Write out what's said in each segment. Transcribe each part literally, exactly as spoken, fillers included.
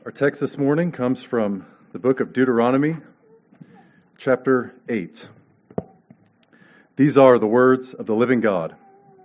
Our text this morning comes from the book of Deuteronomy, chapter eight. These are the words of the living God.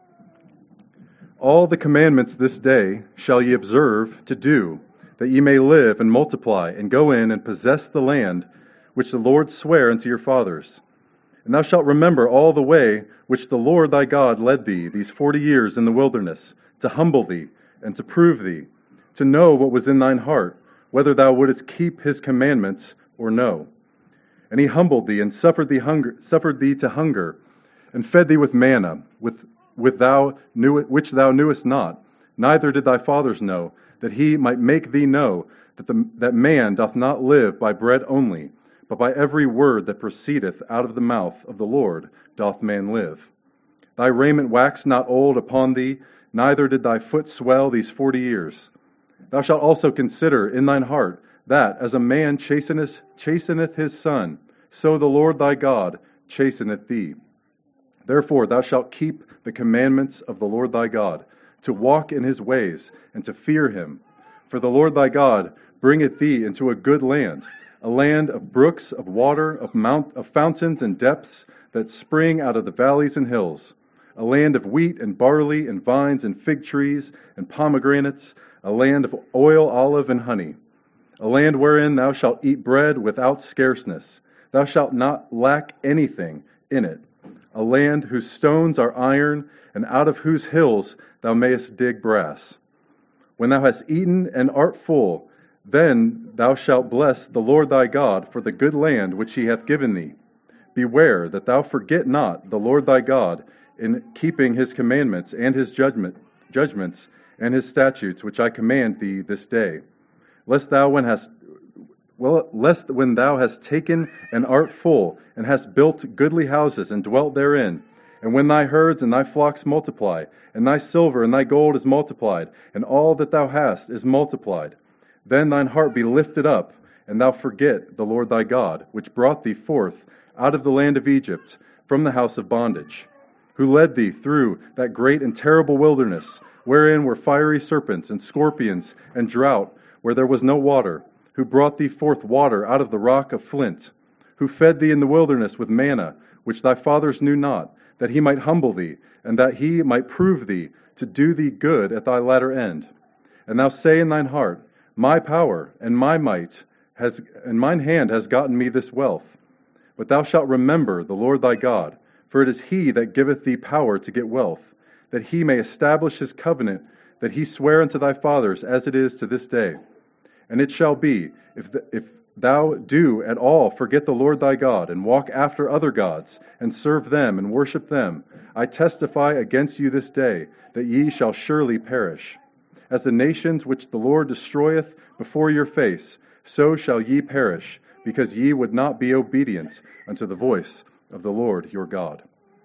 All the commandments this day shall ye observe to do, that ye may live and multiply, and go in and possess the land which the Lord sware unto your fathers. And thou shalt remember all the way which the Lord thy God led thee these forty years in the wilderness, to humble thee, and to prove thee, to know what was in thine heart, whether thou wouldest keep his commandments or no. And he humbled thee, and suffered thee hunger, suffered thee to hunger, and fed thee with manna, with, with thou knew, which thou knewest not, neither did thy fathers know, that he might make thee know that, the, that man doth not live by bread only, but by every word that proceedeth out of the mouth of the Lord doth man live. Thy raiment waxed not old upon thee, neither did thy foot swell these forty years. Thou shalt also consider in thine heart that, as a man chasteneth, chasteneth his son, so the Lord thy God chasteneth thee. Therefore thou shalt keep the commandments of the Lord thy God, to walk in his ways, and to fear him. For the Lord thy God bringeth thee into a good land, a land of brooks, of water, of mount, of fountains and depths that spring out of the valleys and hills, a land of wheat and barley and vines and fig trees and pomegranates, a land of oil, olive, and honey, a land wherein thou shalt eat bread without scarceness. Thou shalt not lack anything in it, a land whose stones are iron, and out of whose hills thou mayest dig brass. When thou hast eaten and art full, then thou shalt bless the Lord thy God for the good land which he hath given thee. Beware that thou forget not the Lord thy God in keeping his commandments and his judgment, judgments and his statutes which I command thee this day. Lest thou when hast well, lest when thou hast taken and art full, and hast built goodly houses and dwelt therein, and when thy herds and thy flocks multiply, and thy silver and thy gold is multiplied, and all that thou hast is multiplied, then thine heart be lifted up, and thou forget the Lord thy God, which brought thee forth out of the land of Egypt, from the house of bondage, who led thee through that great and terrible wilderness, wherein were fiery serpents and scorpions and drought, where there was no water, who brought thee forth water out of the rock of flint, who fed thee in the wilderness with manna, which thy fathers knew not, that he might humble thee, and that he might prove thee, to do thee good at thy latter end. And thou say in thine heart, My power and my might has, and mine hand has gotten me this wealth. But thou shalt remember the Lord thy God, for it is he that giveth thee power to get wealth, that he may establish his covenant, that he sware unto thy fathers, as it is to this day. And it shall be, if, the, if thou do at all forget the Lord thy God, and walk after other gods, and serve them, and worship them, I testify against you this day, that ye shall surely perish. As the nations which the Lord destroyeth before your face, so shall ye perish, because ye would not be obedient unto the voice of the Lord your God.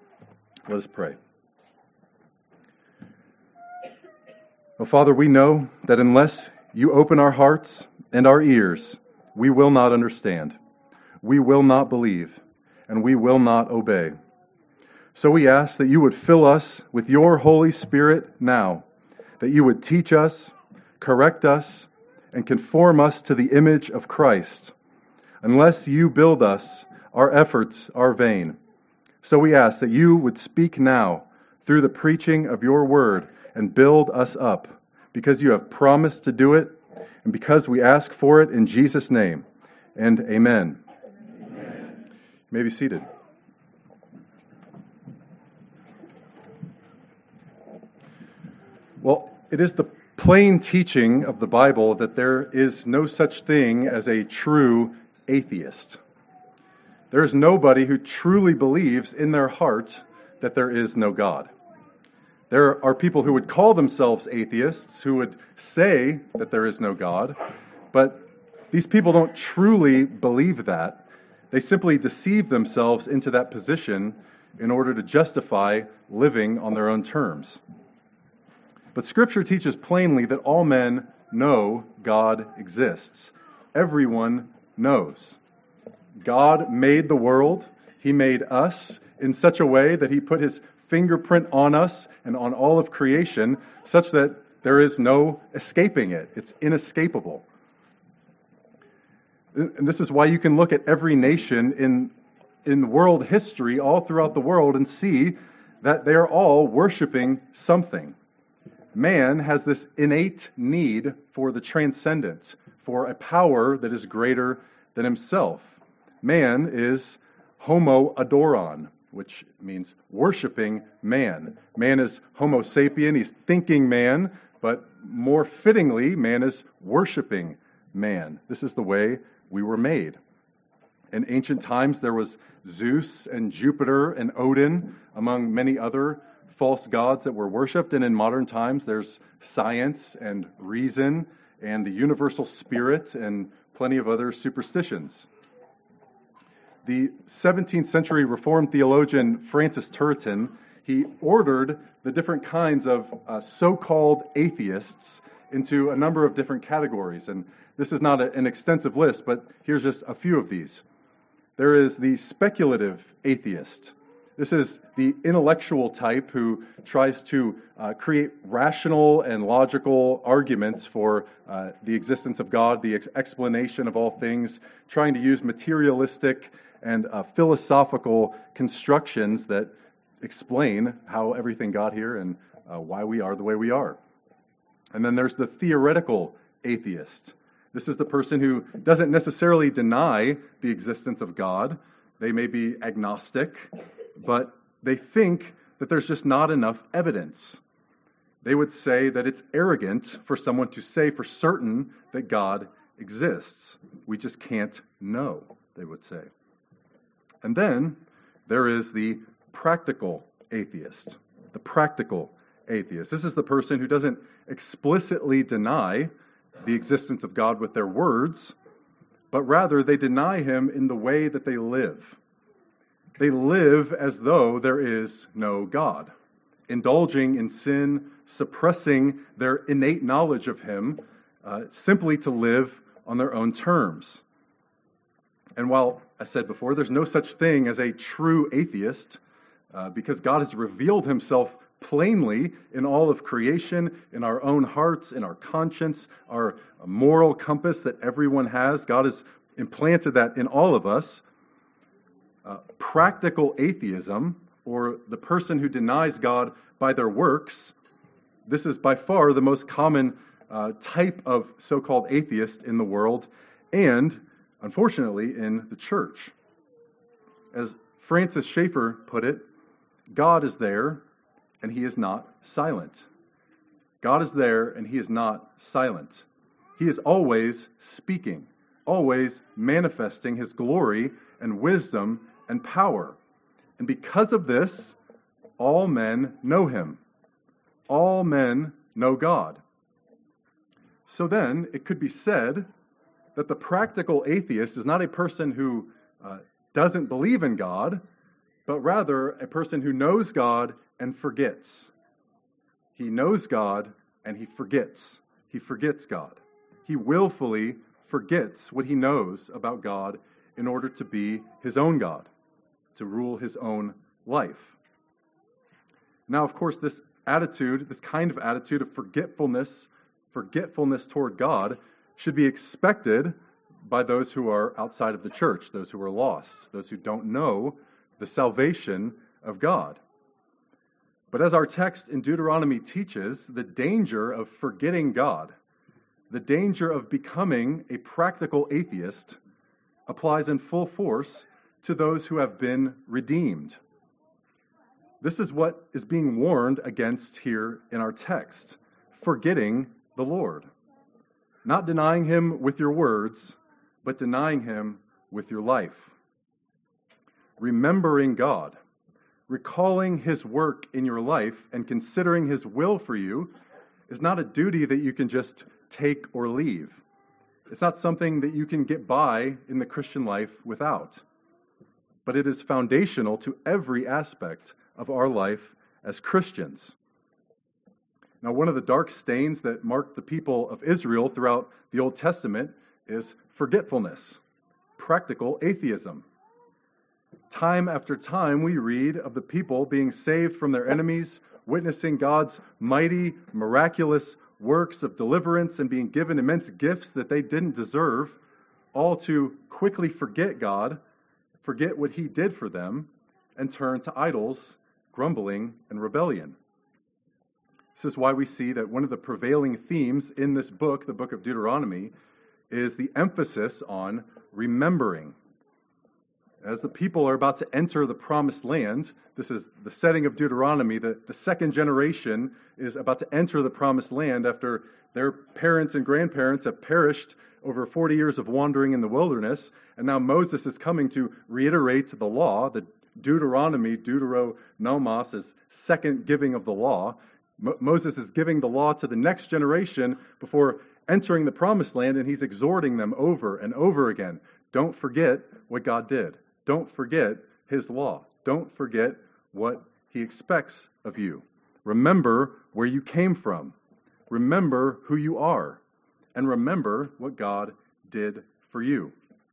Let us pray. Oh, Father, we know that unless you open our hearts and our ears, we will not understand, we will not believe, and we will not obey. So we ask that you would fill us with your Holy Spirit now, that you would teach us, correct us, and conform us to the image of Christ. Unless you build us, our efforts are vain. So we ask that you would speak now through the preaching of your word and build us up, because you have promised to do it, and because we ask for it in Jesus' name. And amen. Amen. You may be seated. Well, it is the plain teaching of the Bible that there is no such thing as a true atheist. There is nobody who truly believes in their heart that there is no God. There are people who would call themselves atheists, who would say that there is no God, but these people don't truly believe that. They simply deceive themselves into that position in order to justify living on their own terms. But Scripture teaches plainly that all men know God exists. Everyone knows. God made the world. He made us in such a way that He put His fingerprint on us and on all of creation, such that there is no escaping it. It's inescapable. And this is why you can look at every nation in, in world history, all throughout the world, and see that they are all worshiping something. Man has this innate need for the transcendent, for a power that is greater than himself. Man is homo adoron, which means worshiping man. Man is homo sapien, he's thinking man, but more fittingly, man is worshiping man. This is the way we were made. In ancient times, there was Zeus and Jupiter and Odin, among many other false gods that were worshipped. And in modern times, there's science and reason and the universal spirit and plenty of other superstitions. The seventeenth century Reformed theologian Francis Turretin, he ordered the different kinds of uh, so-called atheists into a number of different categories. And this is not a, an extensive list, but here's just a few of these. There is the speculative atheist. This is the intellectual type who tries to uh, create rational and logical arguments for uh, the existence of God, the ex- explanation of all things, trying to use materialistic and uh, philosophical constructions that explain how everything got here and uh, why we are the way we are. And then there's the theoretical atheist. This is the person who doesn't necessarily deny the existence of God. They may be agnostic, but they think that there's just not enough evidence. They would say that it's arrogant for someone to say for certain that God exists. We just can't know, they would say. And then there is the practical atheist. The practical atheist. This is the person who doesn't explicitly deny the existence of God with their words, but rather they deny him in the way that they live. They live as though there is no God, indulging in sin, suppressing their innate knowledge of him, uh, simply to live on their own terms. And while I said before, there's no such thing as a true atheist, uh, because God has revealed himself plainly in all of creation, in our own hearts, in our conscience, our moral compass that everyone has. God has implanted that in all of us. Uh, practical atheism, or the person who denies God by their works, this is by far the most common uh, type of so-called atheist in the world, and unfortunately in the church. As Francis Schaeffer put it, God is there, and he is not silent. God is there, and he is not silent. He is always speaking, always manifesting his glory and wisdom and power. And because of this, all men know him. All men know God. So then, it could be said that the practical atheist is not a person who uh, doesn't believe in God, but rather a person who knows God and forgets. He knows God and he forgets. He forgets God. He willfully forgets what he knows about God in order to be his own God, to rule his own life. Now, of course, this attitude, this kind of attitude of forgetfulness, forgetfulness toward God, should be expected by those who are outside of the church, those who are lost, those who don't know the salvation of God. But as our text in Deuteronomy teaches, the danger of forgetting God, the danger of becoming a practical atheist, applies in full force to those who have been redeemed. This is what is being warned against here in our text, forgetting the Lord. Not denying him with your words, but denying him with your life. Remembering God, recalling his work in your life and considering his will for you is not a duty that you can just take or leave. It's not something that you can get by in the Christian life without. But it is foundational to every aspect of our life as Christians. Now, one of the dark stains that marked the people of Israel throughout the Old Testament is forgetfulness, practical atheism. Time after time, we read of the people being saved from their enemies, witnessing God's mighty, miraculous works of deliverance and being given immense gifts that they didn't deserve, all to quickly forget God, forget what he did for them, and turn to idols, grumbling, and rebellion. This is why we see that one of the prevailing themes in this book, the book of Deuteronomy, is the emphasis on remembering. As the people are about to enter the promised land, this is the setting of Deuteronomy, the, the second generation is about to enter the promised land after their parents and grandparents have perished over forty years of wandering in the wilderness, and now Moses is coming to reiterate the law, the Deuteronomy, Deuteronomos, is second giving of the law. Mo- Moses is giving the law to the next generation before entering the promised land, and he's exhorting them over and over again. Don't forget what God did. Don't forget his law. Don't forget what he expects of you. Remember where you came from. Remember who you are. And remember what God did for you.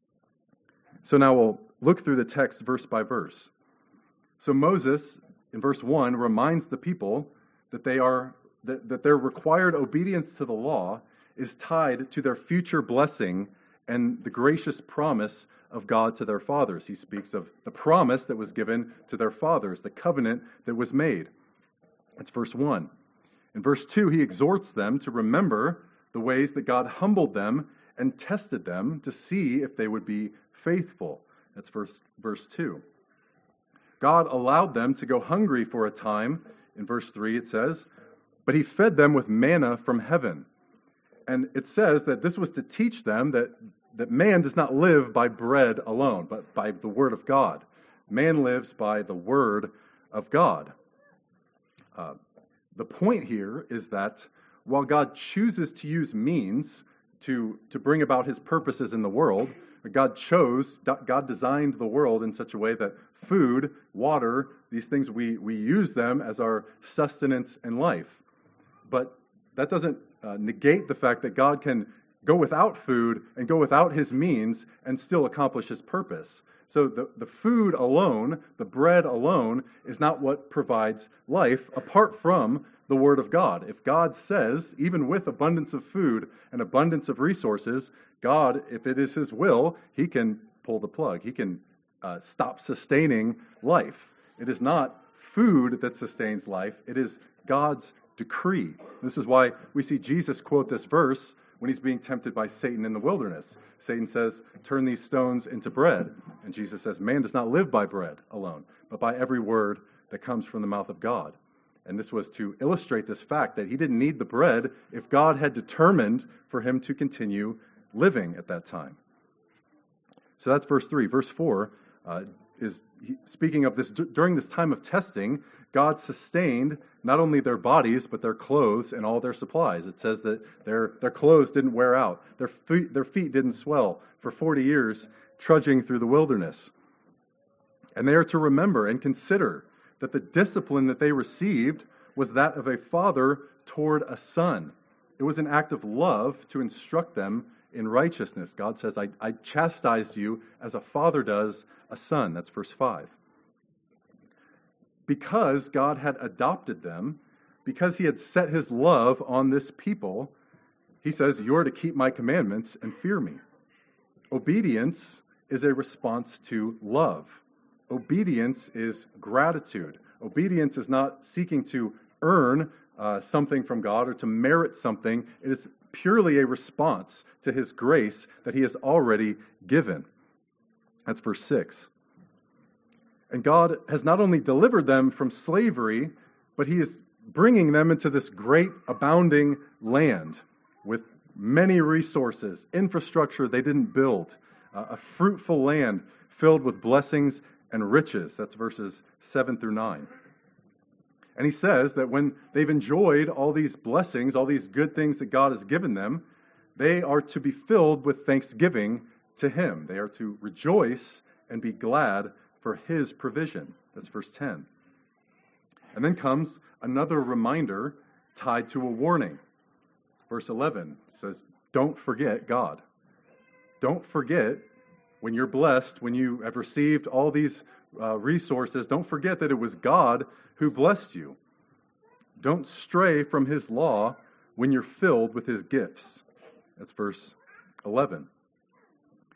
So now we'll look through the text verse by verse. So Moses, in verse one, reminds the people that they are that, that their required obedience to the law is tied to their future blessing and the gracious promise of God to their fathers. He speaks of the promise that was given to their fathers, the covenant that was made. That's verse one. In verse two, he exhorts them to remember the ways that God humbled them and tested them to see if they would be faithful. That's verse, verse two. God allowed them to go hungry for a time. In verse three it says, but he fed them with manna from heaven. And it says that this was to teach them that, that man does not live by bread alone, but by the word of God. Man lives by the word of God. Uh, the point here is that while God chooses to use means to, to bring about his purposes in the world, God chose, God designed the world in such a way that food, water, these things, we, we use them as our sustenance and life. But that doesn't uh, negate the fact that God can go without food and go without his means and still accomplish his purpose. So the, the food alone, the bread alone, is not what provides life apart from the Word of God. If God says, even with abundance of food and abundance of resources, God, if it is his will, he can pull the plug. He can uh, stop sustaining life. It is not food that sustains life. It is God's decree. This is why we see Jesus quote this verse when he's being tempted by Satan in the wilderness. Satan says, turn these stones into bread. And Jesus says, man does not live by bread alone, but by every word that comes from the mouth of God. And this was to illustrate this fact that he didn't need the bread if God had determined for him to continue living at that time. So that's verse three. Verse four uh, is speaking of this. During this time of testing, God sustained not only their bodies, but their clothes and all their supplies. It says that their, their clothes didn't wear out. Their feet, their feet didn't swell for forty years, trudging through the wilderness. And they are to remember and consider that the discipline that they received was that of a father toward a son. It was an act of love to instruct them in righteousness. God says, I, I chastised you as a father does a son. That's verse five. Because God had adopted them, because he had set his love on this people, he says, you are to keep my commandments and fear me. Obedience is a response to love. Obedience is gratitude. Obedience is not seeking to earn uh, something from God or to merit something. It is purely a response to his grace that he has already given. That's verse six. And God has not only delivered them from slavery, but he is bringing them into this great abounding land with many resources, infrastructure they didn't build, uh, a fruitful land filled with blessings and riches. That's verses seven through nine. And he says that when they've enjoyed all these blessings, all these good things that God has given them, they are to be filled with thanksgiving to him. They are to rejoice and be glad for his provision. That's verse ten. And then comes another reminder tied to a warning. Verse eleven says, don't forget God. Don't forget when you're blessed, when you have received all these uh, resources, don't forget that it was God who blessed you. Don't stray from his law when you're filled with his gifts. That's verse eleven.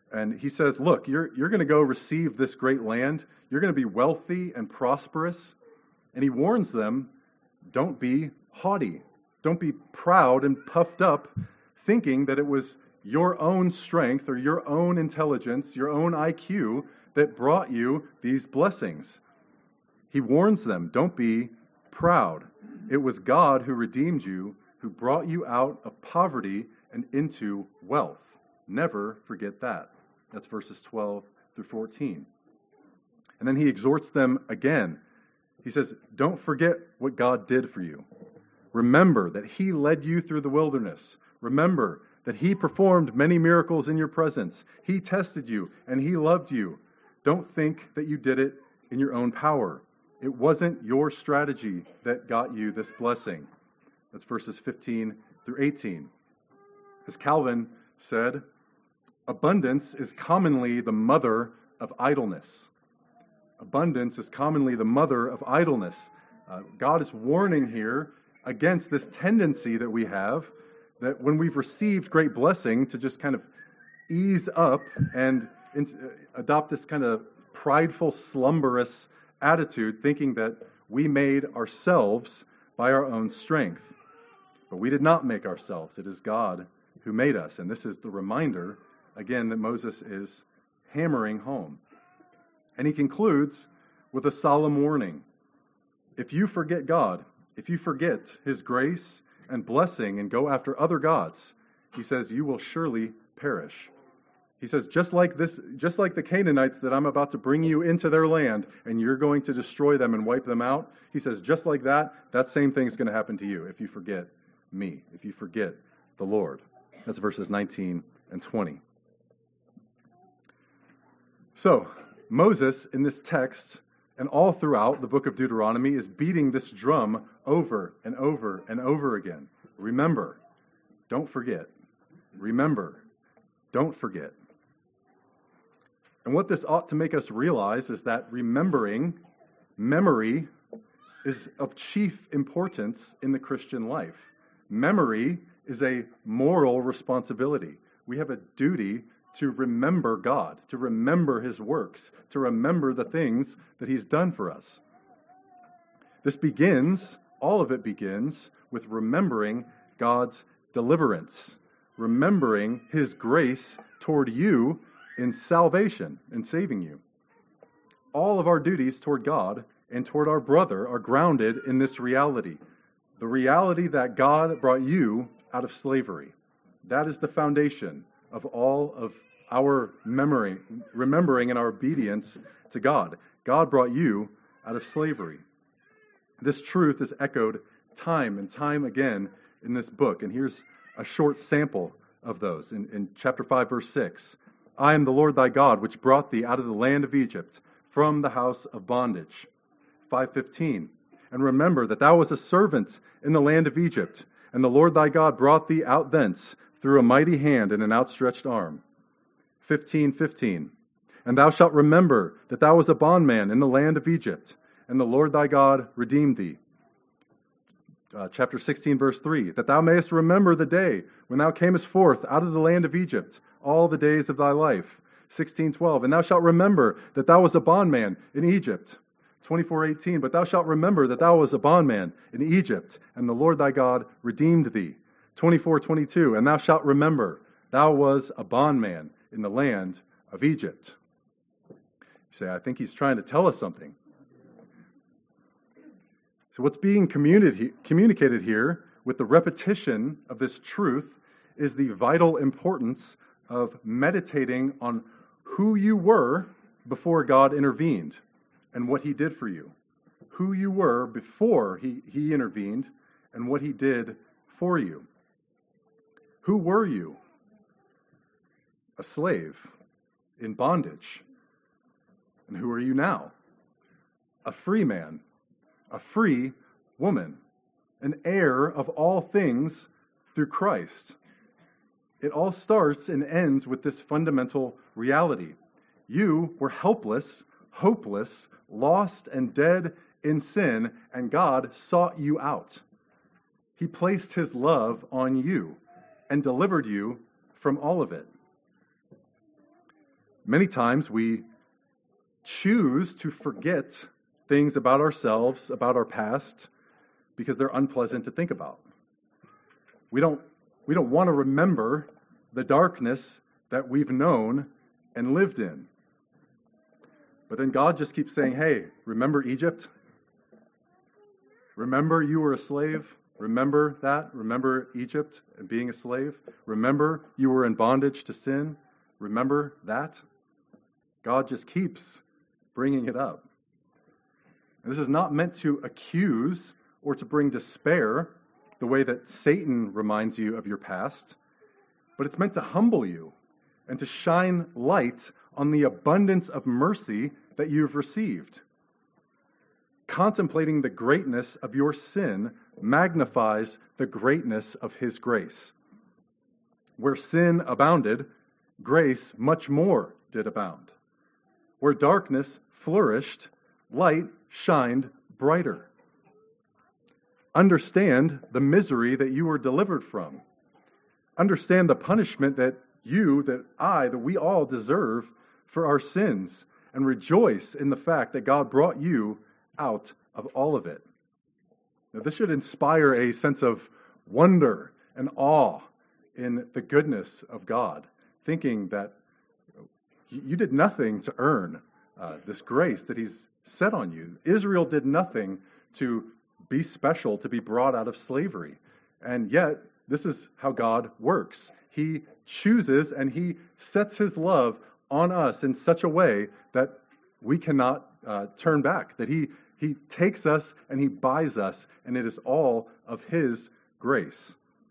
And he says, look, you're, you're going to go receive this great land. You're going to be wealthy and prosperous. And he warns them, don't be haughty. Don't be proud and puffed up, thinking that it was your own strength or your own intelligence, your own I Q that brought you these blessings. He warns them, don't be proud. It was God who redeemed you, who brought you out of poverty and into wealth. Never forget that. That's verses twelve through fourteen. And then he exhorts them again. He says, don't forget what God did for you. Remember that he led you through the wilderness. Remember that he performed many miracles in your presence. He tested you and he loved you. Don't think that you did it in your own power. It wasn't your strategy that got you this blessing. That's verses fifteen through eighteen. As Calvin said, abundance is commonly the mother of idleness. Abundance is commonly the mother of idleness. Uh, God is warning here against this tendency that we have, that when we've received great blessing, to just kind of ease up and in, uh, adopt this kind of prideful, slumberous attitude, thinking that we made ourselves by our own strength. But we did not make ourselves. It is God who made us. And this is the reminder, again, that Moses is hammering home. And he concludes with a solemn warning. If you forget God, if you forget his grace and blessing and go after other gods, he says, you will surely perish. He says, just like this, just like the Canaanites that I'm about to bring you into their land and you're going to destroy them and wipe them out, he says, just like that, that same thing is going to happen to you if you forget me, if you forget the Lord. That's verses nineteen and twenty. So, Moses, in this text, and all throughout the book of Deuteronomy, is beating this drum over and over and over again. Remember, don't forget. Remember, don't forget. And what this ought to make us realize is that remembering, memory, is of chief importance in the Christian life. Memory is a moral responsibility. We have a duty to remember God, to remember his works, to remember the things that he's done for us. This begins, all of it begins, with remembering God's deliverance, remembering his grace toward you in salvation, in saving you. All of our duties toward God and toward our brother are grounded in this reality, the reality that God brought you out of slavery. That is the foundation of all of our memory, remembering and our obedience to God. God brought you out of slavery. This truth is echoed time and time again in this book. And here's a short sample of those. In, in chapter five, verse six, I am the Lord thy God, which brought thee out of the land of Egypt, from the house of bondage. five fifteen, and remember that thou wast a servant in the land of Egypt, and the Lord thy God brought thee out thence through a mighty hand and an outstretched arm. fifteen fifteen, and thou shalt remember that thou wast a bondman in the land of Egypt, and the Lord thy God redeemed thee. Uh, chapter sixteen, verse three, that thou mayest remember the day when thou camest forth out of the land of Egypt, all the days of thy life. sixteen twelve, and thou shalt remember that thou wast a bondman in Egypt. twenty-four eighteen, but thou shalt remember that thou wast a bondman in Egypt, and the Lord thy God redeemed thee. twenty-four twenty-two, and thou shalt remember thou was a bondman in the land of Egypt. You say, I think he's trying to tell us something. So what's being communicated here with the repetition of this truth is the vital importance of meditating on who you were before God intervened and what he did for you. Who you were before he, he intervened and what he did for you. Who were you? A slave in bondage. And who are you now? A free man, a free woman, an heir of all things through Christ. It all starts and ends with this fundamental reality. You were helpless, hopeless, lost and dead in sin, and God sought you out. He placed his love on you and delivered you from all of it. Many times we choose to forget things about ourselves, about our past, because they're unpleasant to think about. We don't, we don't want to remember the darkness that we've known and lived in. But then God just keeps saying, hey, remember Egypt? Remember you were a slave? Remember that? Remember Egypt and being a slave? Remember you were in bondage to sin? Remember that? God just keeps bringing it up. And this is not meant to accuse or to bring despair the way that Satan reminds you of your past, but it's meant to humble you and to shine light on the abundance of mercy that you've received. Contemplating the greatness of your sin magnifies the greatness of His grace. Where sin abounded, grace much more did abound. Where darkness flourished, light shined brighter. Understand the misery that you were delivered from. Understand the punishment that you, that I, that we all deserve for our sins, and rejoice in the fact that God brought you out of all of it. Now, this should inspire a sense of wonder and awe in the goodness of God, thinking that you did nothing to earn uh, this grace that He's set on you. Israel did nothing to be special, to be brought out of slavery. And yet, this is how God works. He chooses and He sets His love on us in such a way that we cannot uh, turn back, that He He takes us and He buys us, and it is all of His grace.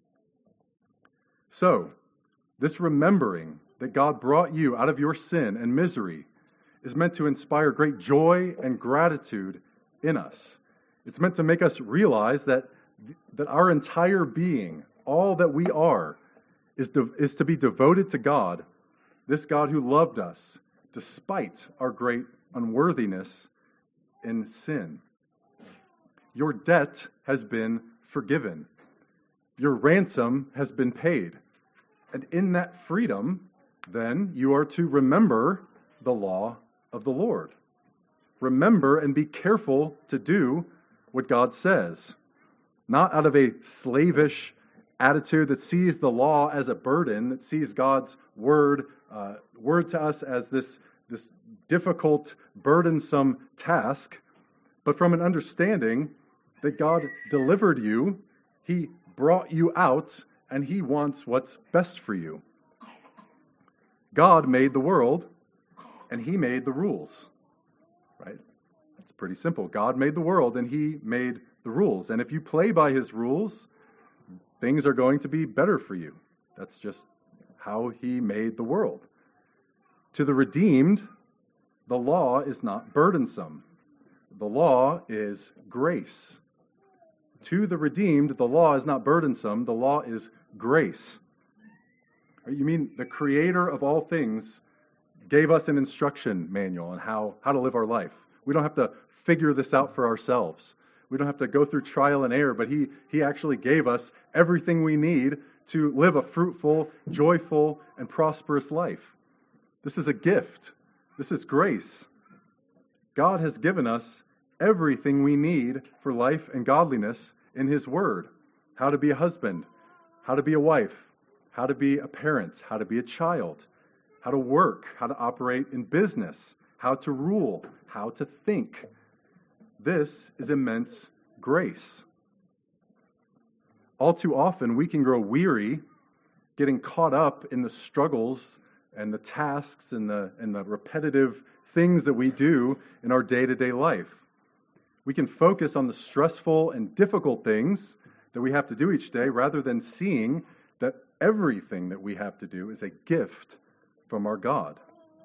So, this remembering that God brought you out of your sin and misery is meant to inspire great joy and gratitude in us. It's meant to make us realize that, that our entire being, all that we are, is, de- is to be devoted to God, this God who loved us despite our great unworthiness in sin. Your debt has been forgiven. Your ransom has been paid. And in that freedom, then, you are to remember the law of the Lord. Remember and be careful to do what God says, not out of a slavish attitude that sees the law as a burden, that sees God's word uh, word to us as this, this difficult, burdensome task, but from an understanding that God delivered you, He brought you out, and He wants what's best for you. God made the world, and He made the rules, right? It's pretty simple. God made the world, and He made the rules. And if you play by His rules, things are going to be better for you. That's just how He made the world. To the redeemed, the law is not burdensome. The law is grace. To the redeemed, the law is not burdensome. The law is grace. You mean the Creator of all things gave us an instruction manual on how, how to live our life. We don't have to figure this out for ourselves. We don't have to go through trial and error, but He, he actually gave us everything we need to live a fruitful, joyful, and prosperous life. This is a gift. This is grace. God has given us everything we need for life and godliness in His Word. How to be a husband, how to be a wife, how to be a parent, how to be a child, how to work, how to operate in business, how to rule, how to think. This is immense grace. All too often, we can grow weary getting caught up in the struggles and the tasks and the, and the repetitive things that we do in our day-to-day life. We can focus on the stressful and difficult things that we have to do each day rather than seeing that everything that we have to do is a gift from our God.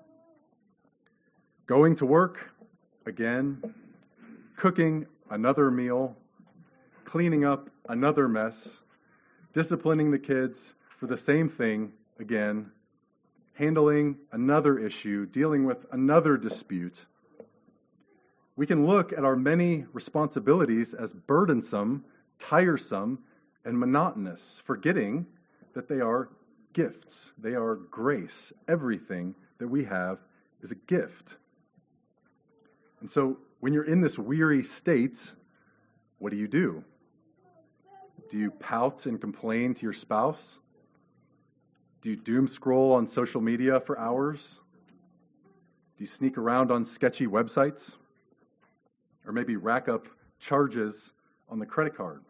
Going to work, again, cooking another meal, cleaning up another mess, disciplining the kids for the same thing again, handling another issue, dealing with another dispute. We can look at our many responsibilities as burdensome, tiresome, and monotonous, forgetting that they are gifts. They are grace. Everything that we have is a gift. And so when you're in this weary state, what do you do? Do you pout and complain to your spouse? Do you doom scroll on social media for hours? Do you sneak around on sketchy websites? Or maybe rack up charges on the credit card?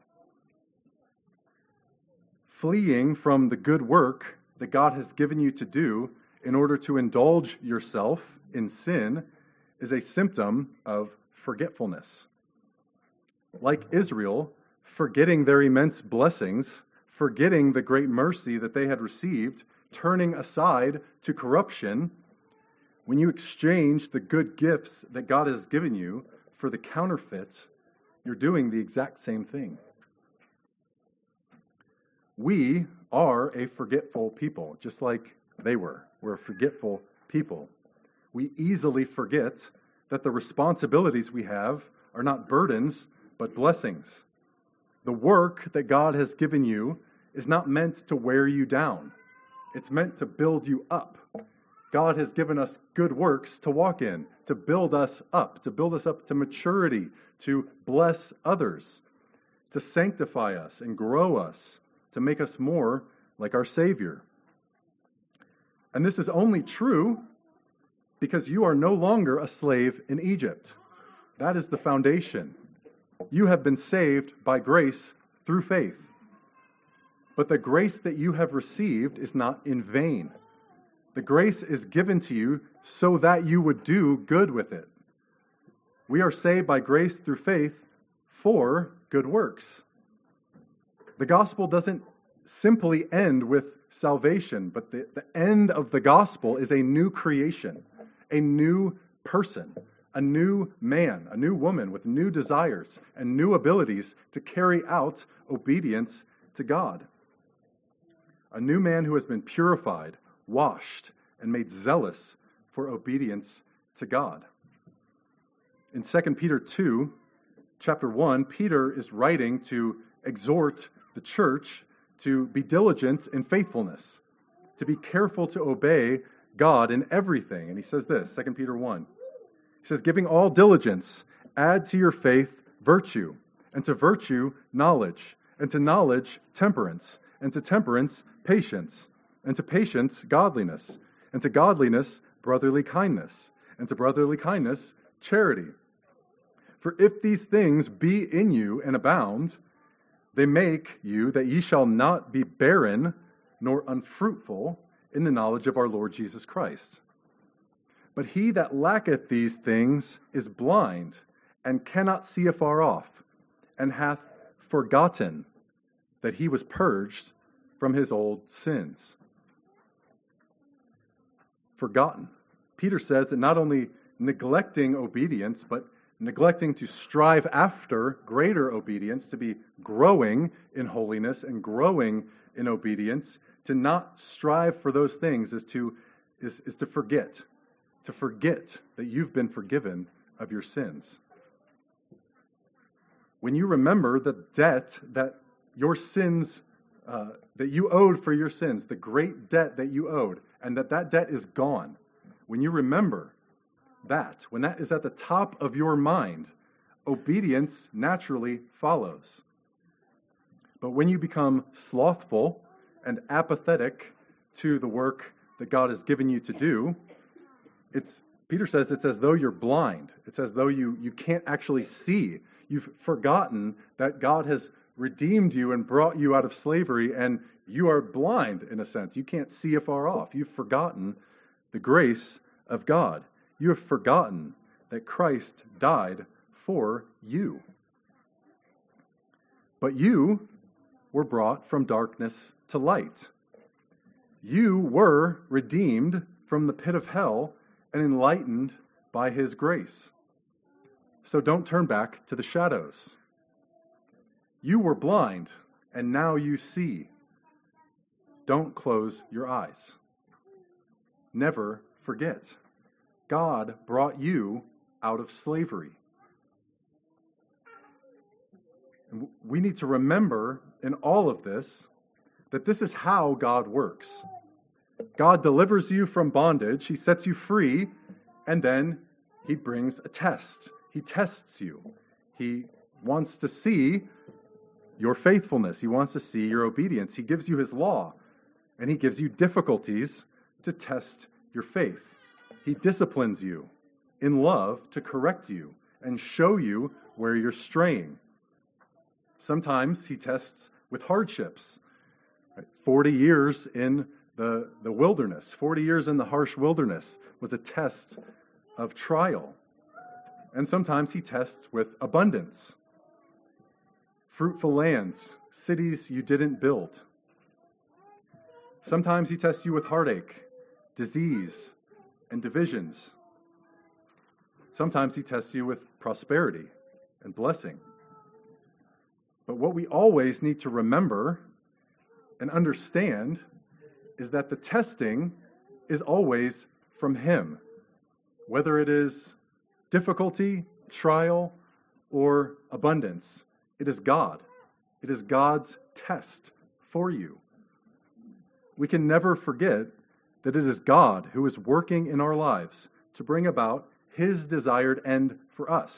Fleeing from the good work that God has given you to do in order to indulge yourself in sin is a symptom of forgetfulness. Like Israel, forgetting their immense blessings, forgetting the great mercy that they had received, turning aside to corruption, when you exchange the good gifts that God has given you for the counterfeit, you're doing the exact same thing. We are a forgetful people, just like they were. We're a forgetful people. We easily forget that the responsibilities we have are not burdens, but blessings. The work that God has given you is not meant to wear you down. It's meant to build you up. God has given us good works to walk in, to build us up, to build us up to maturity, to bless others, to sanctify us and grow us, to make us more like our Savior. And this is only true because you are no longer a slave in Egypt. That is the foundation. You have been saved by grace through faith. But the grace that you have received is not in vain. The grace is given to you so that you would do good with it. We are saved by grace through faith for good works. The gospel doesn't simply end with salvation, but the, the end of the gospel is a new creation, a new person, a new man, a new woman with new desires and new abilities to carry out obedience to God. A new man who has been purified, washed, and made zealous for obedience to God. In Second Peter two, chapter one, Peter is writing to exhort the church to be diligent in faithfulness, to be careful to obey God in everything. And he says this, Second Peter one. He says, giving all diligence, add to your faith virtue, and to virtue knowledge, and to knowledge temperance, and to temperance patience, and to patience godliness, and to godliness brotherly kindness, and to brotherly kindness charity. For if these things be in you and abound, they make you that ye shall not be barren nor unfruitful in the knowledge of our Lord Jesus Christ. But he that lacketh these things is blind, and cannot see afar off, and hath forgotten that he was purged from his old sins. Forgotten. Peter says that not only neglecting obedience, but neglecting to strive after greater obedience, to be growing in holiness and growing in obedience, to not strive for those things is to, is, is to forget. To forget that you've been forgiven of your sins. When you remember the debt that your sins, uh, that you owed for your sins, the great debt that you owed, and that that debt is gone, when you remember that, when that is at the top of your mind, obedience naturally follows. But when you become slothful and apathetic to the work that God has given you to do, it's Peter says it's as though you're blind. It's as though you, you can't actually see. You've forgotten that God has redeemed you and brought you out of slavery, and you are blind in a sense. You can't see afar off. You've forgotten the grace of God. You have forgotten that Christ died for you. But you were brought from darkness to light. You were redeemed from the pit of hell and enlightened by his grace. So don't turn back to the shadows. You were blind, and now you see. Don't close your eyes. Never forget. God brought you out of slavery. And we need to remember in all of this that this is how God works. God delivers you from bondage, He sets you free, and then He brings a test. He tests you. He wants to see your faithfulness. He wants to see your obedience. He gives you His law, and He gives you difficulties to test your faith. He disciplines you in love to correct you and show you where you're straying. Sometimes He tests with hardships. Forty years in the, the wilderness, forty years in the harsh wilderness was a test of trial. And sometimes He tests with abundance. Fruitful lands, cities you didn't build. Sometimes He tests you with heartache, disease, and divisions. Sometimes He tests you with prosperity and blessing. But what we always need to remember and understand is that the testing is always from Him. Whether it is difficulty, trial, or abundance, it is God. It is God's test for you. We can never forget that it is God who is working in our lives to bring about His desired end for us.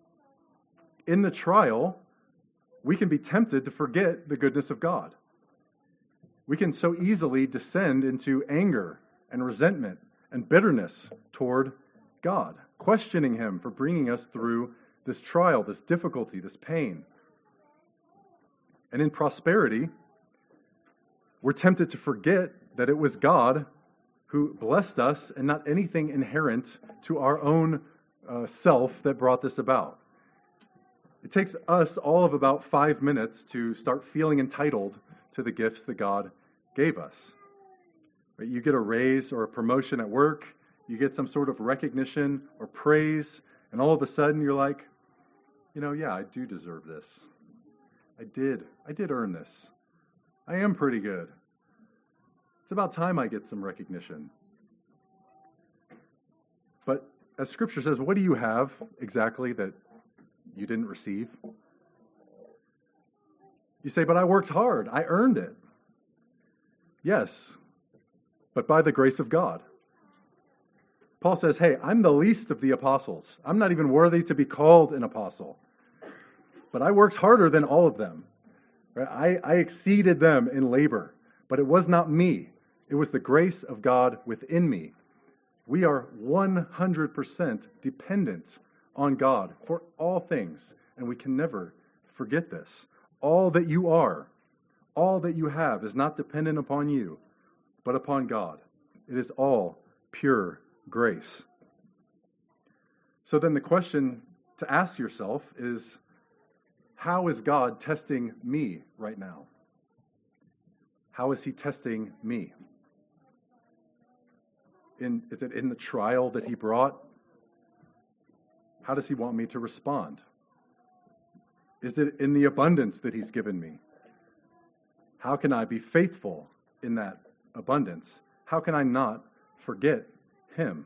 In the trial, we can be tempted to forget the goodness of God. We can so easily descend into anger and resentment and bitterness toward God, questioning Him for bringing us through this trial, this difficulty, this pain. And in prosperity, we're tempted to forget that it was God who blessed us and not anything inherent to our own uh, self that brought this about. It takes us all of about five minutes to start feeling entitled to the gifts that God gave us. Right? You get a raise or a promotion at work, you get some sort of recognition or praise, and all of a sudden you're like, you know, yeah, I do deserve this. I did. I did earn this. I am pretty good. It's about time I get some recognition. But as Scripture says, what do you have exactly that you didn't receive? You say, but I worked hard. I earned it. Yes, but by the grace of God. Paul says, hey, I'm the least of the apostles. I'm not even worthy to be called an apostle. But I worked harder than all of them. I, I exceeded them in labor. But it was not me. It was the grace of God within me. We are one hundred percent dependent on God for all things. And we can never forget this. All that you are, all that you have is not dependent upon you, but upon God. It is all pure grace. So then the question to ask yourself is, how is God testing me right now? How is He testing me? In, is it in the trial that He brought? How does He want me to respond? Is it in the abundance that He's given me? How can I be faithful in that abundance? How can I not forget Him?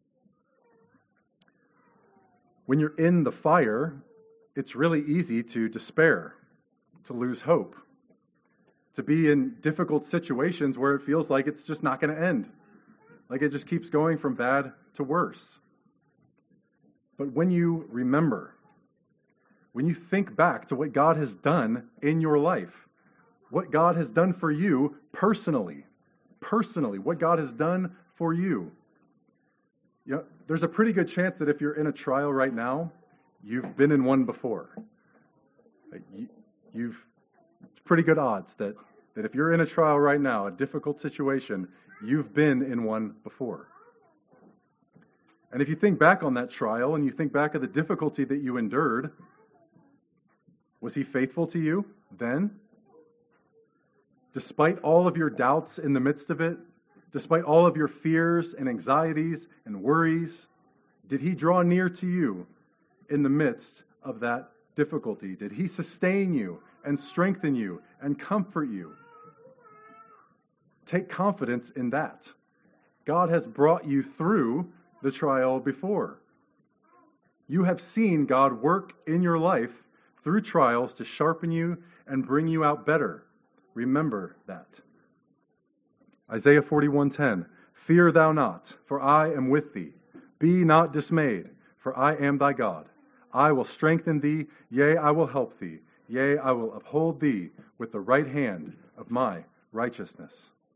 When you're in the fire, it's really easy to despair, to lose hope, to be in difficult situations where it feels like it's just not going to end, like it just keeps going from bad to worse. But when you remember, when you think back to what God has done in your life, what God has done for you personally, personally, what God has done for you, you know, there's a pretty good chance that if you're in a trial right now, you've been in one before. You've, it's pretty good odds that, that if you're in a trial right now, a difficult situation, you've been in one before. And if you think back on that trial and you think back of the difficulty that you endured, was He faithful to you then? Despite all of your doubts in the midst of it, despite all of your fears and anxieties and worries, did He draw near to you in the midst of that difficulty? Did He sustain you and strengthen you and comfort you? Take confidence in that. God has brought you through the trial before. You have seen God work in your life through trials to sharpen you and bring you out better, Remember that. Isaiah forty-one ten. Fear thou not, for I am with thee. Be not dismayed, for I am thy God. I will strengthen thee, yea, I will help thee. Yea, I will uphold thee with the right hand of my righteousness.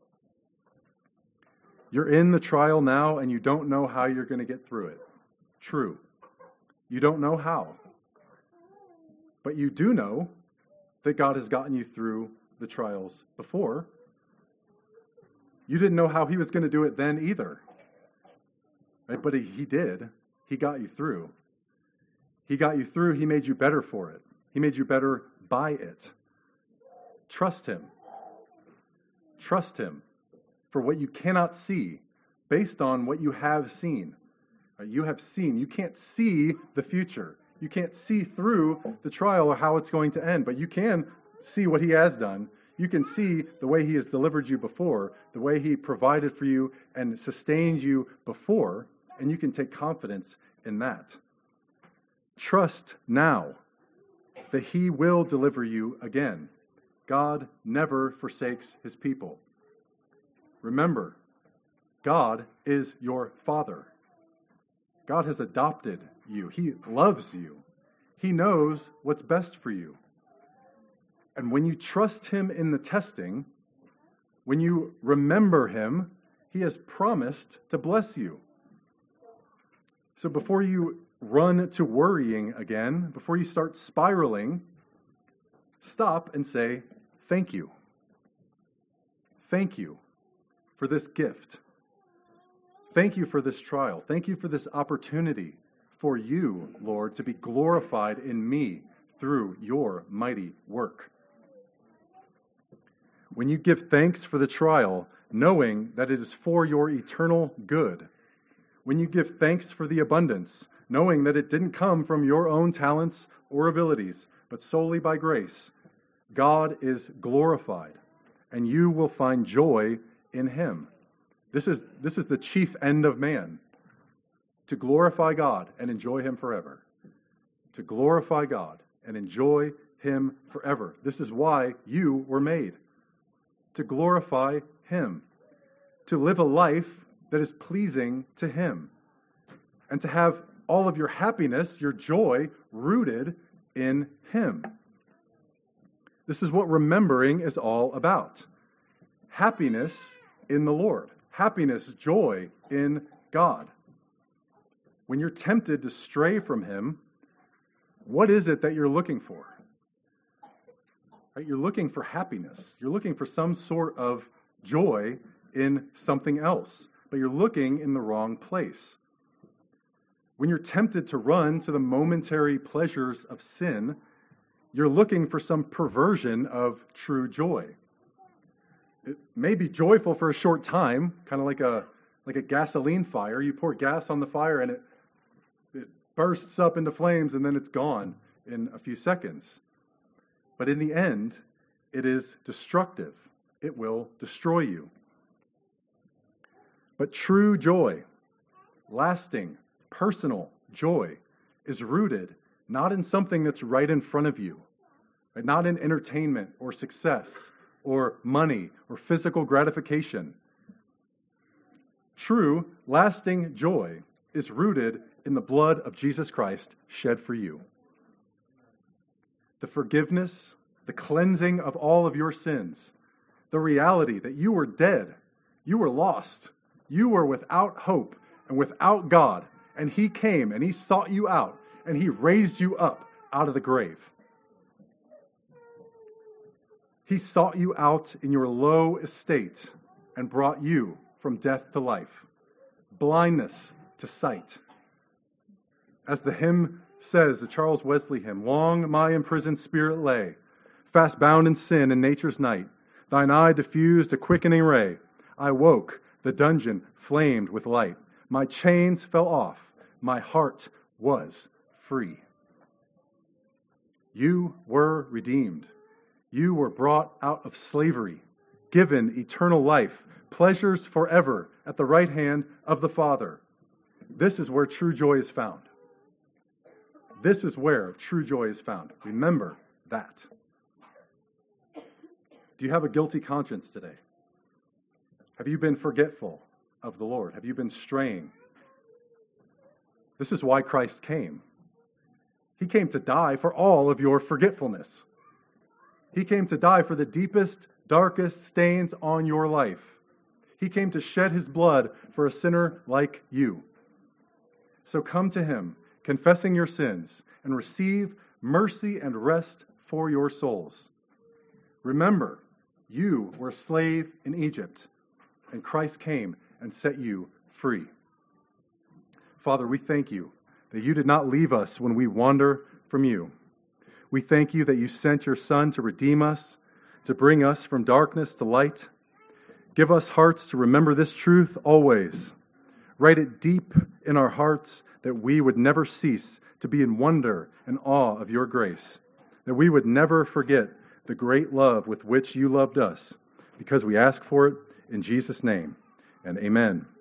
You're in the trial now and you don't know how you're going to get through it. True. You don't know how. But you do know that God has gotten you through the trials before. You didn't know how he was going to do it then either. Right? But he, he did. He got you through. He got you through. He made you better for it. He made you better by it. Trust him. Trust him for what you cannot see based on what you have seen. Right? You have seen. You can't see the future. You can't see through the trial or how it's going to end, but you can see what he has done. You can see the way he has delivered you before, the way he provided for you and sustained you before, and you can take confidence in that. Trust now that he will deliver you again. God never forsakes his people. Remember, God is your Father. God has adopted you. He loves you. He knows what's best for you. And when you trust him in the testing, when you remember him, he has promised to bless you. So before you run to worrying again, before you start spiraling, stop and say, thank you. Thank you for this gift. Thank you for this trial. Thank you for this opportunity for you, Lord, to be glorified in me through your mighty work. When you give thanks for the trial, knowing that it is for your eternal good. When you give thanks for the abundance, knowing that it didn't come from your own talents or abilities, but solely by grace, God is glorified, and you will find joy in him. This is, this is the chief end of man, to glorify God and enjoy him forever. To glorify God and enjoy him forever. This is why you were made. To glorify him. To live a life that is pleasing to him. And to have all of your happiness, your joy, rooted in him. This is what remembering is all about. Happiness in the Lord. Happiness, joy in God. When you're tempted to stray from him, what is it that you're looking for? Right? You're looking for happiness. You're looking for some sort of joy in something else, but you're looking in the wrong place. When you're tempted to run to the momentary pleasures of sin, you're looking for some perversion of true joy. It may be joyful for a short time, kind of like a like a gasoline fire. You pour gas on the fire and it it bursts up into flames and then it's gone in a few seconds. But in the end, it is destructive. It will destroy you. But true joy, lasting, personal joy, is rooted not in something that's right in front of you, right? Not in entertainment or success or money or physical gratification. True, lasting joy is rooted in the blood of Jesus Christ shed for you. The forgiveness, the cleansing of all of your sins, the reality that you were dead, you were lost, you were without hope and without God, and he came and he sought you out and he raised you up out of the grave. He sought you out in your low estate and brought you from death to life, blindness to sight. As the hymn says, the Charles Wesley hymn, long my imprisoned spirit lay, fast bound in sin in nature's night. Thine eye diffused a quickening ray. I woke, the dungeon flamed with light. My chains fell off, my heart was free. You were redeemed. You were brought out of slavery, given eternal life, pleasures forever at the right hand of the Father. This is where true joy is found. This is where true joy is found. Remember that. Do you have a guilty conscience today? Have you been forgetful of the Lord? Have you been straying? This is why Christ came. He came to die for all of your forgetfulness. He came to die for the deepest, darkest stains on your life. He came to shed his blood for a sinner like you. So come to him, confessing your sins, and receive mercy and rest for your souls. Remember, you were a slave in Egypt, and Christ came and set you free. Father, we thank you that you did not leave us when we wander from you. We thank you that you sent your Son to redeem us, to bring us from darkness to light. Give us hearts to remember this truth always. Write it deep in our hearts that we would never cease to be in wonder and awe of your grace, that we would never forget the great love with which you loved us, because we ask for it in Jesus' name, and amen.